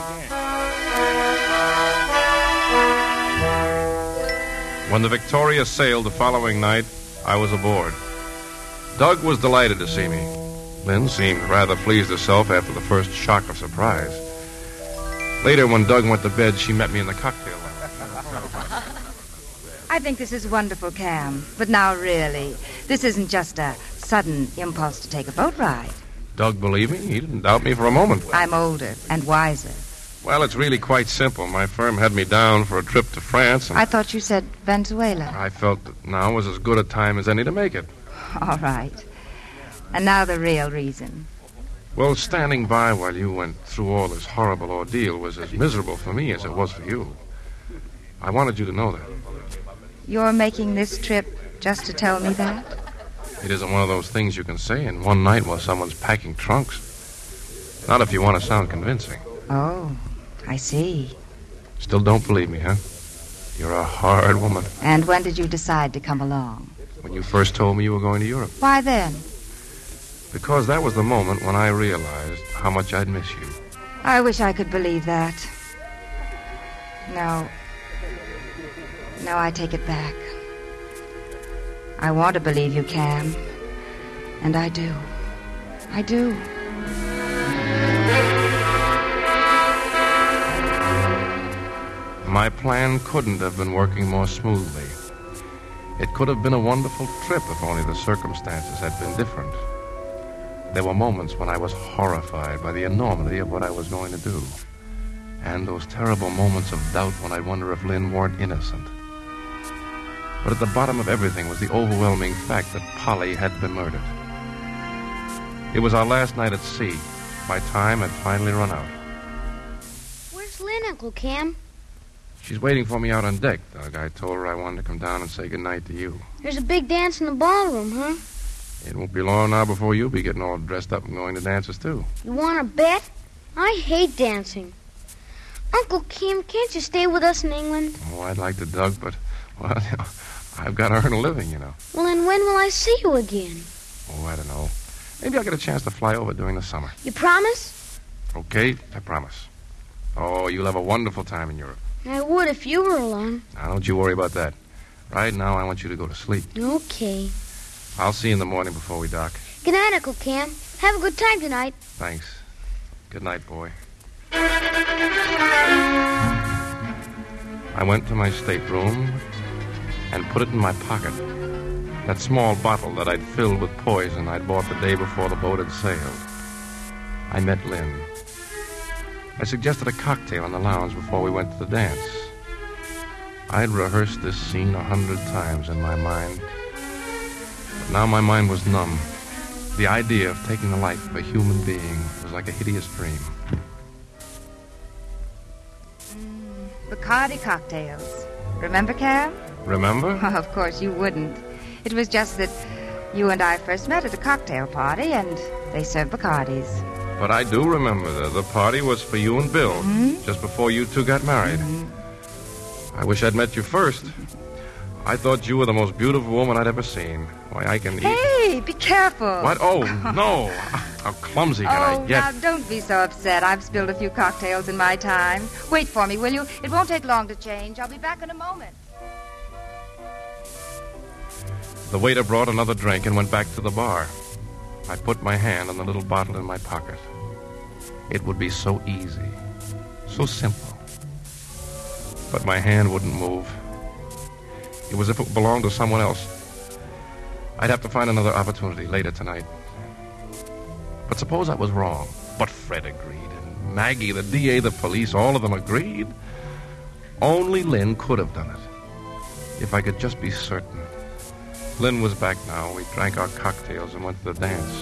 again. When the Victoria sailed the following night, I was aboard. Doug was delighted to see me. Lynn seemed rather pleased herself after the first shock of surprise. Later, when Doug went to bed, she met me in the cocktail lounge. I think this is wonderful, Cam. But now, really, this isn't just a sudden impulse to take a boat ride. Doug believed me. He didn't doubt me for a moment. I'm older and wiser. Well, it's really quite simple. My firm had me down for a trip to France, and I thought you said Venezuela. I felt that now was as good a time as any to make it. All right. And now the real reason. Well, standing by while you went through all this horrible ordeal was as miserable for me as it was for you. I wanted you to know that. You're making this trip just to tell me that? It isn't one of those things you can say in one night while someone's packing trunks. Not if you want to sound convincing. Oh, I see. Still don't believe me, huh? You're a hard woman. And when did you decide to come along? When you first told me you were going to Europe. Why then? Because that was the moment when I realized how much I'd miss you. I wish I could believe that. No, I take it back. I want to believe you, Cam. And I do. I do. My plan couldn't have been working more smoothly. It could have been a wonderful trip if only the circumstances had been different. There were moments when I was horrified by the enormity of what I was going to do. And those terrible moments of doubt when I wonder if Lynn weren't innocent. But at the bottom of everything was the overwhelming fact that Polly had been murdered. It was our last night at sea. My time had finally run out. Where's Lynn, Uncle Cam? She's waiting for me out on deck, Doug. I told her I wanted to come down and say goodnight to you. There's a big dance in the ballroom, huh? It won't be long now before you'll be getting all dressed up and going to dances, too. You want to bet? I hate dancing. Uncle Cam, can't you stay with us in England? Oh, I'd like to, Doug, but, well, I've got to earn a living, you know. Well, then when will I see you again? Oh, I don't know. Maybe I'll get a chance to fly over during the summer. You promise? Okay, I promise. Oh, you'll have a wonderful time in Europe. I would if you were along. Now, don't you worry about that. Right now, I want you to go to sleep. Okay. I'll see you in the morning before we dock. Good night, Uncle Cam. Have a good time tonight. Thanks. Good night, boy. I went to my stateroom and put it in my pocket. That small bottle that I'd filled with poison I'd bought the day before the boat had sailed. I met Lynn. I suggested a cocktail in the lounge before we went to the dance. I'd rehearsed this scene 100 times in my mind. But now my mind was numb. The idea of taking the life of a human being was like a hideous dream. Bacardi cocktails. Remember, Cam? Remember? Oh, of course you wouldn't. It was just that you and I first met at a cocktail party, and they served Bacardis. But I do remember the party was for you and Bill, just before you two got married. I wish I'd met you first. I thought you were the most beautiful woman I'd ever seen. Why, I can eat... Hey, be careful. What? Oh, no. How clumsy can I get? Now, don't be so upset. I've spilled a few cocktails in my time. Wait for me, will you? It won't take long to change. I'll be back in a moment. The waiter brought another drink and went back to the bar. I put my hand on the little bottle in my pocket. It would be so easy, so simple. But my hand wouldn't move. It was as if it belonged to someone else. I'd have to find another opportunity later tonight. But suppose I was wrong. But Fred agreed, and Maggie, the DA, the police, all of them agreed. Only Lynn could have done it. If I could just be certain. Lynn was back now. We drank our cocktails and went to the dance.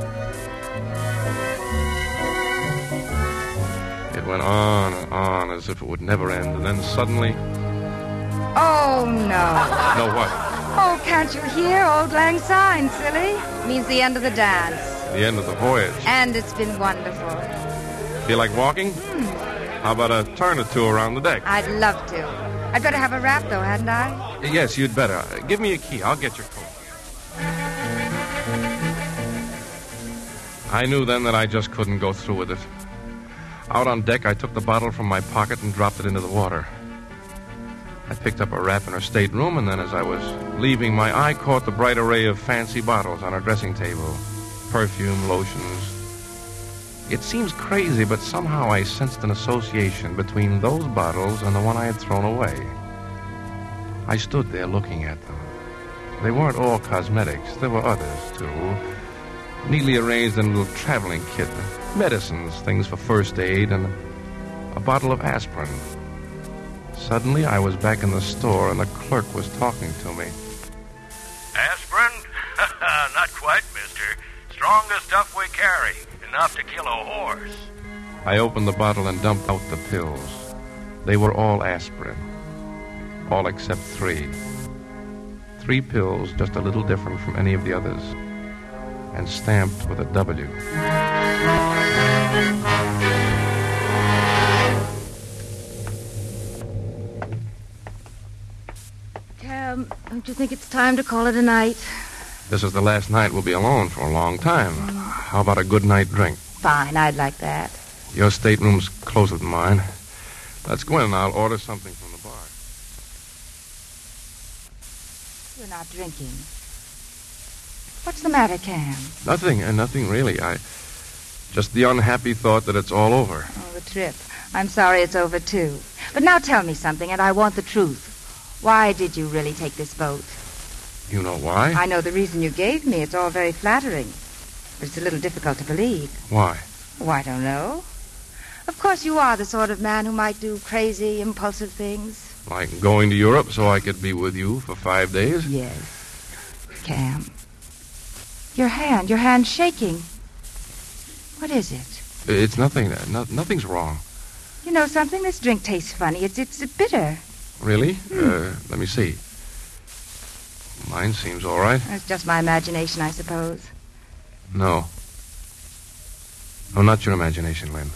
It went on and on as if it would never end. And then suddenly... Oh, no. No, what? Oh, can't you hear? Old Lang Syne, silly. Means the end of the dance. The end of the voyage. And it's been wonderful. Feel like walking? How about a turn or two around the deck? I'd love to. I'd better have a wrap, though, hadn't I? Yes, you'd better. Give me a key. I'll get your coat. I knew then that I just couldn't go through with it. Out on deck, I took the bottle from my pocket and dropped it into the water. I picked up a wrap in her stateroom, and then as I was leaving, my eye caught the bright array of fancy bottles on her dressing table. Perfume, lotions. It seems crazy, but somehow I sensed an association between those bottles and the one I had thrown away. I stood there looking at them. They weren't all cosmetics. There were others, too. Neatly arranged in a little traveling kit. Medicines, things for first aid, and A bottle of aspirin. Suddenly, I was back in the store, and the clerk was talking to me. Aspirin? Not quite, mister. Strongest stuff we carry. Enough to kill a horse. I opened the bottle and dumped out the pills. They were all aspirin. All except 3. 3 pills, just a little different from any of the others. And stamped with a W. Cam, don't you think it's time to call it a night? This is the last night we'll be alone for a long time. How about a good night drink? Fine, I'd like that. Your stateroom's closer than mine. Let's go in and I'll order something from the bar. You're not drinking. What's the matter, Cam? Nothing really. Just the unhappy thought that it's all over. Oh, the trip. I'm sorry it's over, too. But now tell me something, and I want the truth. Why did you really take this boat? You know why? I know the reason you gave me. It's all very flattering. But it's a little difficult to believe. Why? Oh, I don't know. Of course, you are the sort of man who might do crazy, impulsive things. Like going to Europe so I could be with you for 5 days? Yes. Cam. Your hand's shaking. What is it? It's nothing. Nothing's wrong. You know something? This drink tastes funny. It's bitter. Really? Let me see. Mine seems all right. It's just my imagination, I suppose. No, not your imagination, Lynn.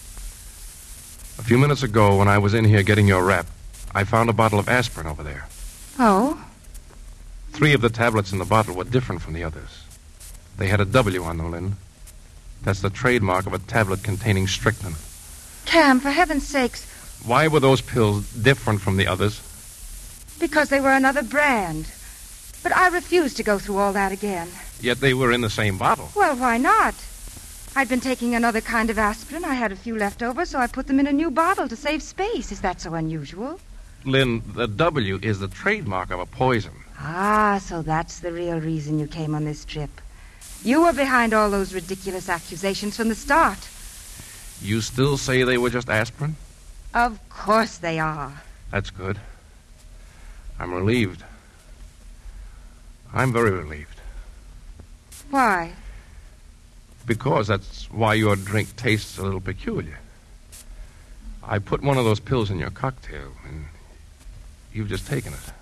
A few minutes ago, when I was in here getting your wrap, I found a bottle of aspirin over there. Oh? 3 of the tablets in the bottle were different from the others. They had a W on them, Lynn. That's the trademark of a tablet containing strychnine. Cam, for heaven's sakes. Why were those pills different from the others? Because they were another brand. But I refused to go through all that again. Yet they were in the same bottle. Well, why not? I'd been taking another kind of aspirin. I had a few left over, so I put them in a new bottle to save space. Is that so unusual? Lynn, the W is the trademark of a poison. Ah, so that's the real reason you came on this trip. You were behind all those ridiculous accusations from the start. You still say they were just aspirin? Of course they are. That's good. I'm relieved. I'm very relieved. Why? Because that's why your drink tastes a little peculiar. I put one of those pills in your cocktail, and you've just taken it.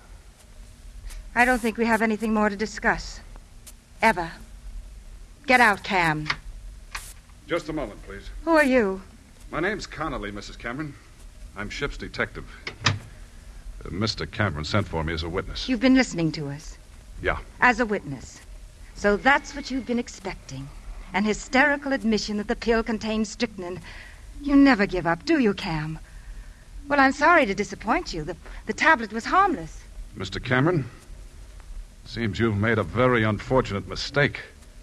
I don't think we have anything more to discuss. Ever. Get out, Cam. Just a moment, please. Who are you? My name's Connolly, Mrs. Cameron. I'm ship's detective. Mr. Cameron sent for me as a witness. You've been listening to us. Yeah. As a witness. So that's what you've been expecting. An hysterical admission that the pill contains strychnine. You never give up, do you, Cam? Well, I'm sorry to disappoint you. The tablet was harmless. Mr. Cameron, seems you've made a very unfortunate mistake.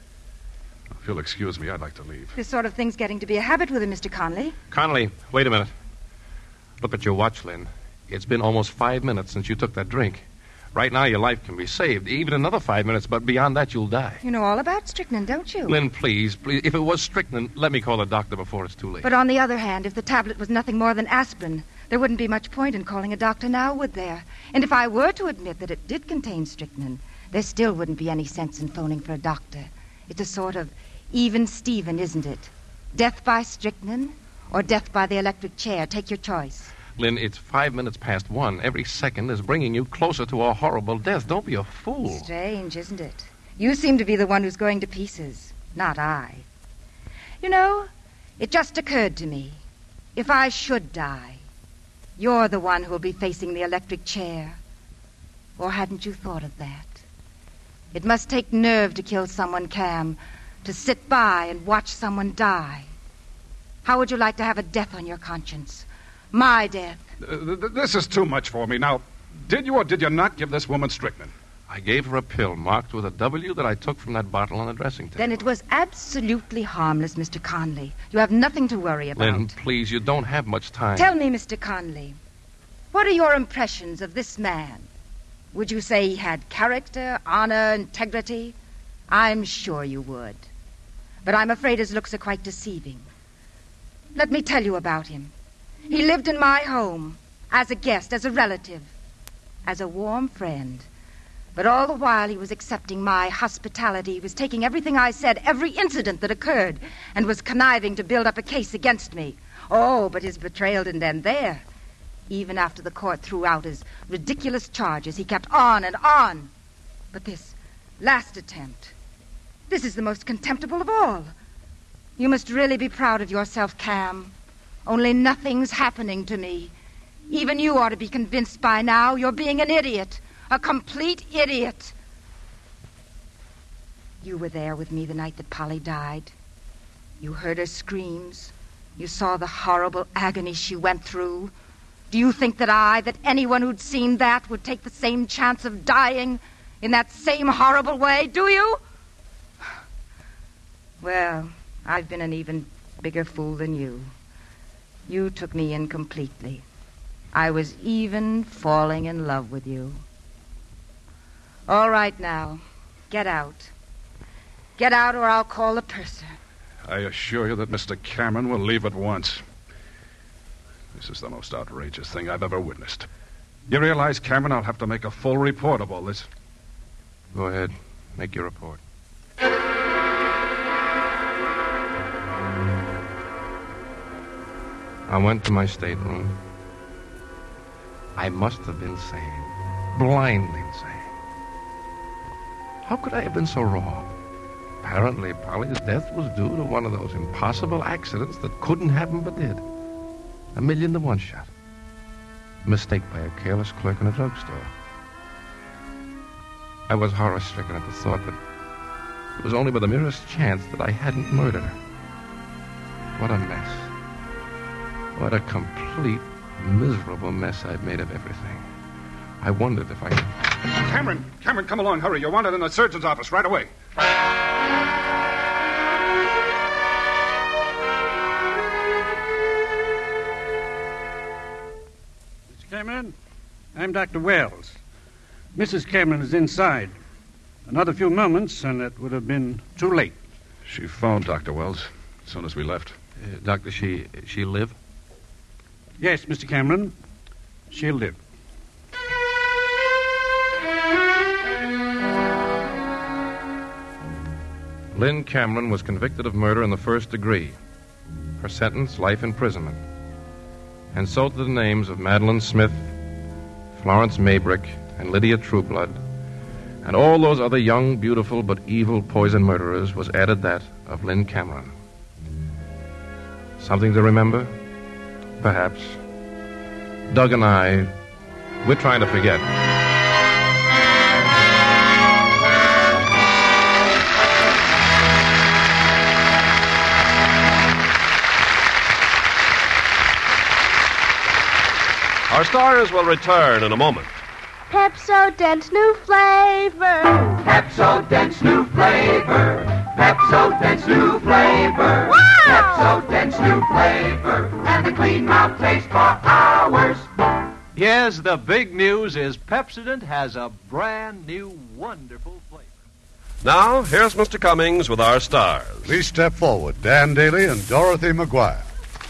If you'll excuse me, I'd like to leave. This sort of thing's getting to be a habit with him, Mr. Conley. Connolly, wait a minute. Look at your watch, Lynn. It's been almost 5 minutes since you took that drink. Right now, your life can be saved. Even another 5 minutes, but beyond that, you'll die. You know all about strychnine, don't you? Lynn, please. If it was strychnine, let me call the doctor before it's too late. But on the other hand, if the tablet was nothing more than aspirin, there wouldn't be much point in calling a doctor now, would there? And if I were to admit that it did contain strychnine, there still wouldn't be any sense in phoning for a doctor. It's a sort of even Steven, isn't it? Death by strychnine or death by the electric chair. Take your choice. Lynn, it's 5 minutes past 1. Every second is bringing you closer to a horrible death. Don't be a fool. Strange, isn't it? You seem to be the one who's going to pieces, not I. You know, it just occurred to me. If I should die, you're the one who'll be facing the electric chair. Or hadn't you thought of that? It must take nerve to kill someone, Cam, to sit by and watch someone die. How would you like to have a death on your conscience? My death. This is too much for me. Now, did you or did you not give this woman strychnine? I gave her a pill marked with a W that I took from that bottle on the dressing table. Then it was absolutely harmless, Mr. Conley. You have nothing to worry about. Lynn, please, you don't have much time. Tell me, Mr. Conley, what are your impressions of this man? Would you say he had character, honor, integrity? I'm sure you would. But I'm afraid his looks are quite deceiving. Let me tell you about him. He lived in my home, as a guest, as a relative, as a warm friend. But all the while he was accepting my hospitality. He was taking everything I said, every incident that occurred, and was conniving to build up a case against me. Oh, but his betrayal didn't end there. Even after the court threw out his ridiculous charges, he kept on and on. But this last attempt, this is the most contemptible of all. You must really be proud of yourself, Cam. Only nothing's happening to me. Even you ought to be convinced by now you're being an idiot. A complete idiot. You were there with me the night that Polly died. You heard her screams. You saw the horrible agony she went through. Do you think that anyone who'd seen that would take the same chance of dying in that same horrible way? Do you? Well, I've been an even bigger fool than you. You took me in completely. I was even falling in love with you. All right now, get out. Get out or I'll call the purser. I assure you that Mr. Cameron will leave at once. This is the most outrageous thing I've ever witnessed. You realize, Cameron, I'll have to make a full report of all this. Go ahead. Make your report. I went to my stateroom. I must have been sane. Blindly insane. How could I have been so wrong? Apparently, Polly's death was due to one of those impossible accidents that couldn't happen but did. 1,000,000 to 1 shot. A mistake by a careless clerk in a drugstore. I was horror-stricken at the thought that it was only by the merest chance that I hadn't murdered her. What a mess. What a complete, miserable mess I'd made of everything. I wondered if I... Cameron, come along, hurry. You're wanted in the surgeon's office right away. Mr. Cameron, I'm Dr. Wells. Mrs. Cameron is inside. Another few moments, and it would have been too late. She phoned Dr. Wells as soon as we left. Doctor, she live? Yes, Mr. Cameron. She'll live. Lynn Cameron was convicted of murder in the 1st degree. Her sentence, life imprisonment. And so to the names of Madeline Smith, Florence Maybrick, and Lydia Trueblood, and all those other young, beautiful, but evil poison murderers was added that of Lynn Cameron. Something to remember? Perhaps. Doug and I, we're trying to forget. Our stars will return in a moment. Pepsodent's new flavor. Pepsodent's new flavor. Pepsodent's new flavor. Wow! Pepsodent's new flavor. And the clean mouth taste for hours. Yes, the big news is Pepsodent has a brand new, wonderful flavor. Now, here's Mr. Cummings with our stars. Please step forward, Dan Daly and Dorothy McGuire.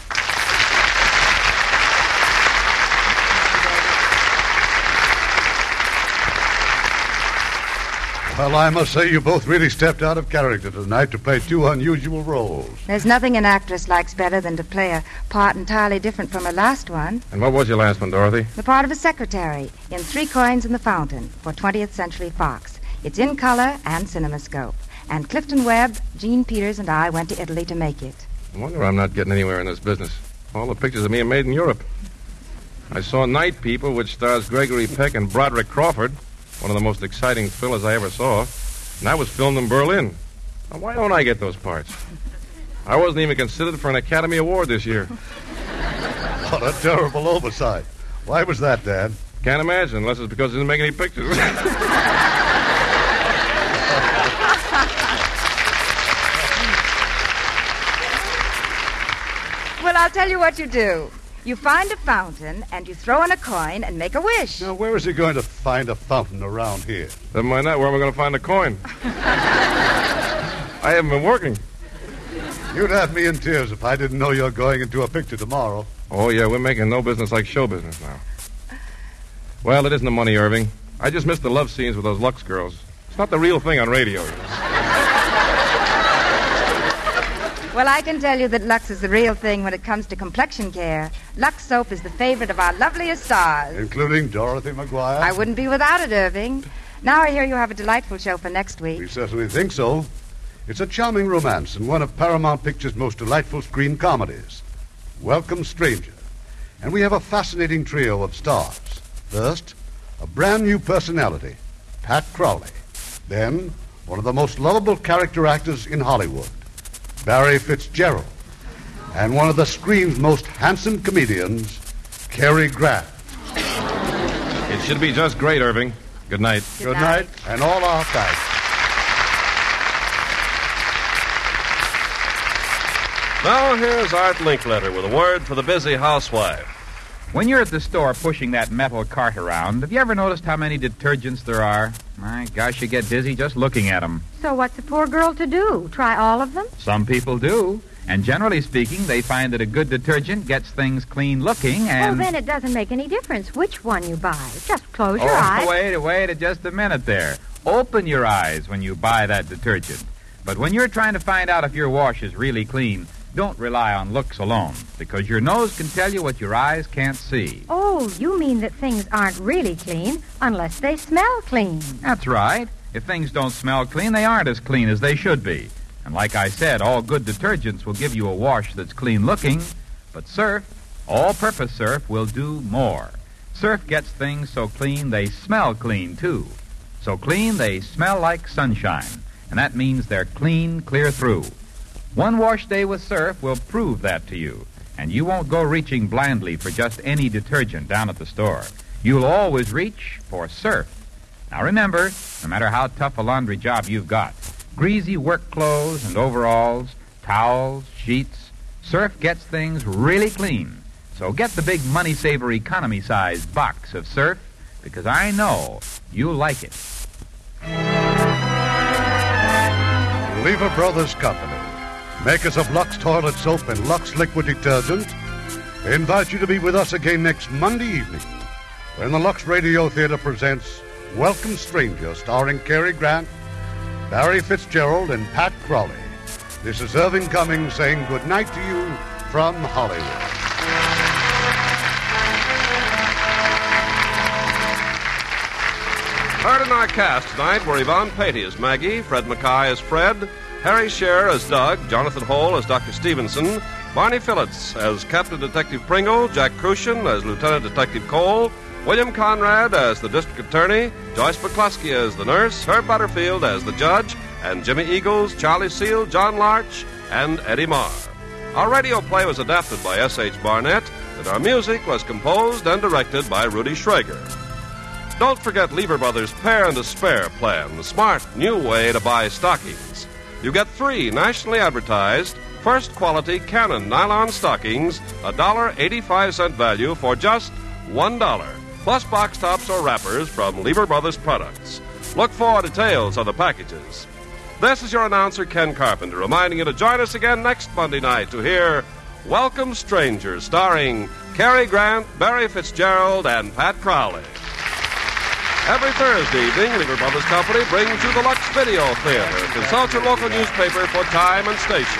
Well, I must say you both really stepped out of character tonight to play 2 unusual roles. There's nothing an actress likes better than to play a part entirely different from her last one. And what was your last one, Dorothy? The part of a secretary in 3 Coins in the Fountain for 20th Century Fox. It's in color and CinemaScope. And Clifton Webb, Gene Peters, and I went to Italy to make it. I wonder I'm not getting anywhere in this business. All the pictures of me are made in Europe. I saw Night People, which stars Gregory Peck and Broderick Crawford. One of the most exciting thrillers I ever saw. And that was filmed in Berlin. Now, why don't I get those parts? I wasn't even considered for an Academy Award this year. What a terrible oversight. Why was that, Dad? Can't imagine, unless it's because I didn't make any pictures. Well, I'll tell you what you do. You find a fountain, and you throw in a coin and make a wish. Now, where is he going to find a fountain around here? Never mind that. Where am I going to find a coin? I haven't been working. You'd have me in tears if I didn't know you're going into a picture tomorrow. Oh, yeah, we're making no business like show business now. Well, it isn't the money, Irving. I just missed the love scenes with those Lux girls. It's not the real thing on radio. Well, I can tell you that Lux is the real thing when it comes to complexion care. Lux soap is the favorite of our loveliest stars. Including Dorothy McGuire? I wouldn't be without it, Irving. Now I hear you have a delightful show for next week. We certainly think so. It's a charming romance and one of Paramount Pictures' most delightful screen comedies, Welcome Stranger. And we have a fascinating trio of stars. First, a brand new personality, Pat Crowley. Then, one of the most lovable character actors in Hollywood, Barry Fitzgerald. And one of the screen's most handsome comedians, Cary Grant. It should be just great, Irving. Good night. Good night. And all our thanks. Now here's Art Linkletter with a word for the busy housewife. When you're at the store pushing that metal cart around, have you ever noticed how many detergents there are? My gosh, you get dizzy just looking at them. So what's a poor girl to do? Try all of them? Some people do. And generally speaking, they find that a good detergent gets things clean looking and... Well, then it doesn't make any difference which one you buy. Just close your eyes. Wait just a minute there. Open your eyes when you buy that detergent. But when you're trying to find out if your wash is really clean, don't rely on looks alone, because your nose can tell you what your eyes can't see. Oh, you mean that things aren't really clean unless they smell clean. That's right. If things don't smell clean, they aren't as clean as they should be. And like I said, all good detergents will give you a wash that's clean looking, but Surf, all-purpose Surf, will do more. Surf gets things so clean they smell clean, too. So clean they smell like sunshine, and that means they're clean clear through. One wash day with Surf will prove that to you, and you won't go reaching blindly for just any detergent down at the store. You'll always reach for Surf. Now remember, no matter how tough a laundry job you've got, greasy work clothes and overalls, towels, sheets, Surf gets things really clean. So get the big money-saver economy-sized box of Surf, because I know you'll like it. Lever Brothers Company, makers of Lux Toilet Soap and Lux Liquid Detergent, invite you to be with us again next Monday evening when the Lux Radio Theater presents Welcome Stranger, starring Cary Grant, Barry Fitzgerald, and Pat Crowley. This is Irving Cummings saying good night to you from Hollywood. Heard in our cast tonight were Yvonne Patey as Maggie, Fred Mackay as Fred, Harry Scher as Doug, Jonathan Hole as Dr. Stevenson, Barney Phillips as Captain Detective Pringle, Jack Crucian as Lieutenant Detective Cole, William Conrad as the District Attorney, Joyce McCluskey as the nurse, Herb Butterfield as the judge, and Jimmy Eagles, Charlie Seal, John Larch, and Eddie Marr. Our radio play was adapted by S.H. Barnett, and our music was composed and directed by Rudy Schrager. Don't forget Lever Brothers' Pair and a Spare plan, the smart new way to buy stockings. You get 3 nationally advertised, first-quality Canon nylon stockings, $1.85 value for just $1, plus box tops or wrappers from Lever Brothers products. Look for details on the packages. This is your announcer, Ken Carpenter, reminding you to join us again next Monday night to hear Welcome Stranger, starring Cary Grant, Barry Fitzgerald, and Pat Crowley. Every Thursday evening, Lever Brothers Company brings you the Lux Video Theater. Consult your local newspaper for time and station.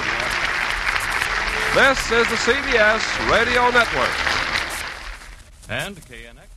This is the CBS Radio Network. And KNX.